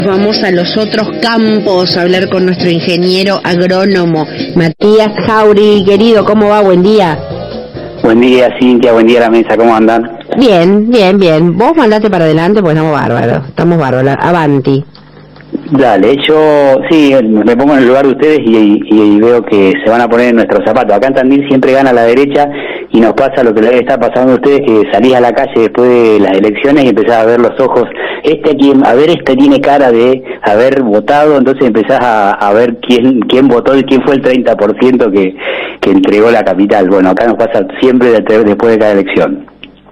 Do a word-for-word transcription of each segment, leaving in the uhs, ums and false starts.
Vamos a los otros campos a hablar con nuestro ingeniero agrónomo, Matías Jauri. Querido, ¿cómo va? Buen día. Buen día, Cintia, buen día a la mesa, ¿cómo andan? Bien, bien, bien. Vos mandate para adelante porque estamos bárbaros, estamos bárbaros. Avanti. Dale, yo sí, me pongo en el lugar de ustedes y, y, y veo que se van a poner en nuestros zapatos. Acá en Tandil siempre gana la derecha y nos pasa lo que les está pasando a ustedes, que salís a la calle después de las elecciones y empezás a ver los ojos, este quien, a ver, este tiene cara de haber votado, entonces empezás a, a ver quién quién votó y quién fue el treinta por ciento que, que entregó la capital. Bueno, acá nos pasa siempre después de cada elección.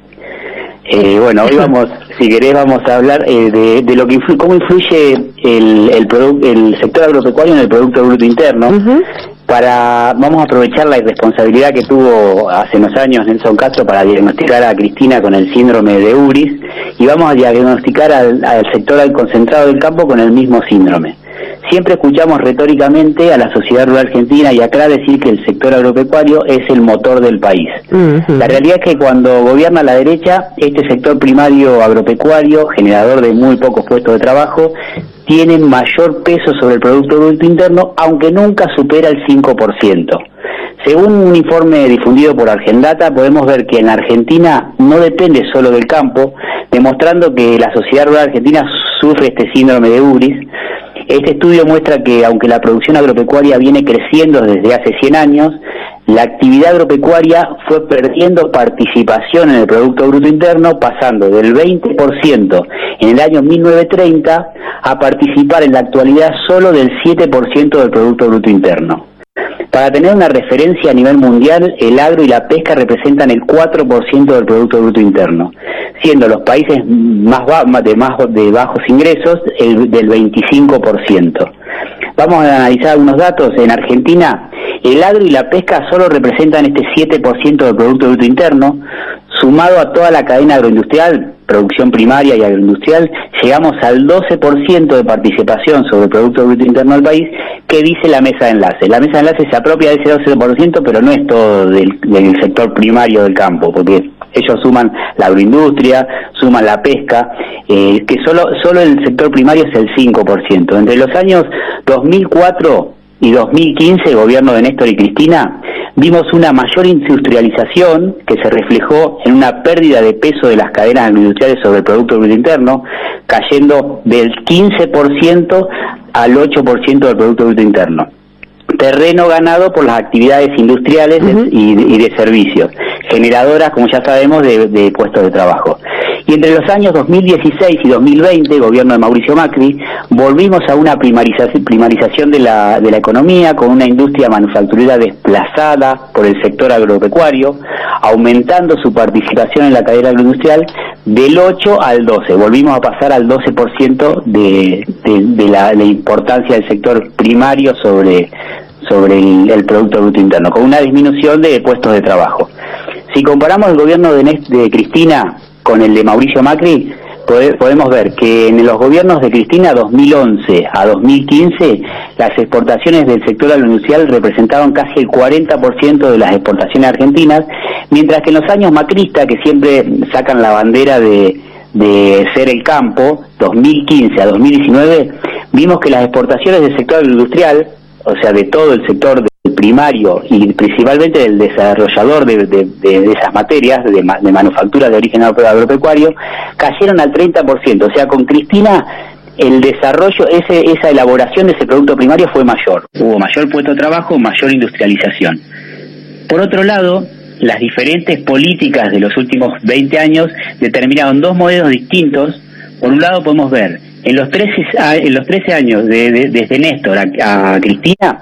Eh, bueno, hoy vamos, si querés, vamos a hablar eh, de, de lo que influye, cómo influye el el, produ el sector agropecuario en el Producto Bruto Interno. Uh-huh. Para vamos a aprovechar la irresponsabilidad que tuvo hace unos años Nelson Castro para diagnosticar a Cristina con el síndrome de Ubris, y vamos a diagnosticar al, al sector concentrado del campo con el mismo síndrome. Siempre escuchamos retóricamente a la sociedad rural argentina y acá decir que el sector agropecuario es el motor del país. Uh-huh. La realidad es que cuando gobierna la derecha, este sector primario agropecuario, generador de muy pocos puestos de trabajo, tiene mayor peso sobre el Producto Bruto Interno, aunque nunca supera el cinco por ciento. Según un informe difundido por Argendata, podemos ver que en la Argentina no depende solo del campo, demostrando que la sociedad rural argentina sufre este síndrome de Ubris. Este estudio muestra que, aunque la producción agropecuaria viene creciendo desde hace cien años, la actividad agropecuaria fue perdiendo participación en el Producto Bruto Interno, pasando del veinte por ciento en el año mil novecientos treinta a participar en la actualidad solo del siete por ciento del Producto Bruto Interno. Para tener una referencia a nivel mundial, el agro y la pesca representan el cuatro por ciento del Producto Bruto Interno, siendo los países más ba de, más de bajos ingresos el del veinticinco por ciento. Vamos a analizar algunos datos. En Argentina, el agro y la pesca solo representan este siete por ciento del Producto Bruto Interno. Sumado a toda la cadena agroindustrial, producción primaria y agroindustrial, llegamos al doce por ciento de participación sobre el Producto Bruto Interno del país, que dice la mesa de enlace. La mesa de enlace se apropia de ese doce por ciento, pero no es todo del, del sector primario del campo, porque ellos suman la agroindustria, suman la pesca, eh, que solo, solo el sector primario es el cinco por ciento. Entre los años dos mil cuatro y dos mil quince, gobierno de Néstor y Cristina, vimos una mayor industrialización que se reflejó en una pérdida de peso de las cadenas agroindustriales sobre el Producto Bruto Interno, cayendo del quince por ciento al ocho por ciento del Producto Bruto Interno. Terreno ganado por las actividades industriales uh-huh. y, y de servicios, generadoras, como ya sabemos, de, de puestos de trabajo. Y entre los años dos mil dieciséis y dos mil veinte, gobierno de Mauricio Macri, volvimos a una primarización, primarización de la, de la economía, con una industria manufacturera desplazada por el sector agropecuario, aumentando su participación en la cadena agroindustrial del ocho al doce. Volvimos a pasar al doce por ciento de, de, de la, la importancia del sector primario sobre, sobre el, el Producto Bruto Interno, con una disminución de puestos de trabajo. Si comparamos el gobierno de, de Cristina con el de Mauricio Macri, podemos ver que en los gobiernos de Cristina dos mil once a dos mil quince, las exportaciones del sector agroindustrial representaban casi el cuarenta por ciento de las exportaciones argentinas, mientras que en los años macristas, que siempre sacan la bandera de, de ser el campo, dos mil quince a dos mil diecinueve, vimos que las exportaciones del sector agroindustrial, o sea, de todo el sector del primario y principalmente del desarrollador de, de, de, de esas materias, de, de manufactura de origen agropecuario, cayeron al treinta por ciento. O sea, con Cristina el desarrollo, ese, esa elaboración de ese producto primario fue mayor. Hubo mayor puesto de trabajo, mayor industrialización. Por otro lado, las diferentes políticas de los últimos veinte años determinaron dos modelos distintos. Por un lado podemos ver, en los trece, en los trece años de, de, desde Néstor a, a Cristina,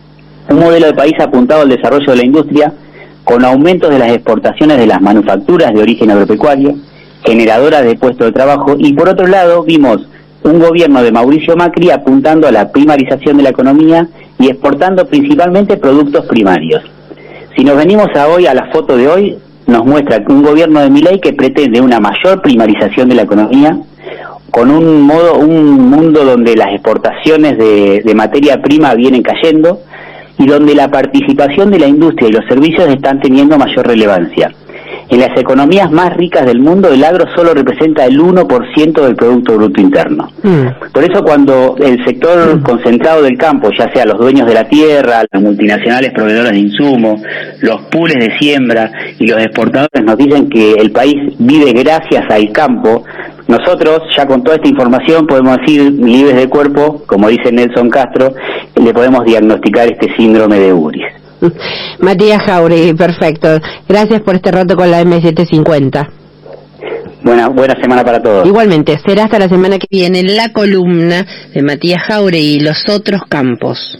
un modelo de país apuntado al desarrollo de la industria, con aumentos de las exportaciones de las manufacturas de origen agropecuario, generadoras de puestos de trabajo, y por otro lado vimos un gobierno de Mauricio Macri apuntando a la primarización de la economía y exportando principalmente productos primarios. Si nos venimos a hoy, a la foto de hoy, nos muestra un gobierno de Milei que pretende una mayor primarización de la economía, con un modo, un mundo donde las exportaciones de, de materia prima vienen cayendo, y donde la participación de la industria y los servicios están teniendo mayor relevancia. En las economías más ricas del mundo, el agro solo representa el uno por ciento del Producto Bruto Interno. Mm. Por eso cuando el sector mm. concentrado del campo, ya sea los dueños de la tierra, las multinacionales proveedoras de insumos, los pools de siembra y los exportadores nos dicen que el país vive gracias al campo, nosotros ya con toda esta información podemos decir, libres de cuerpo, como dice Nelson Castro, le podemos diagnosticar este síndrome de Uris. Matías Jauregui, perfecto. Gracias por este rato con la eme setecientos cincuenta. Buena, buena semana para todos. Igualmente, será hasta la semana que viene la columna de Matías Jauregui y los otros campos.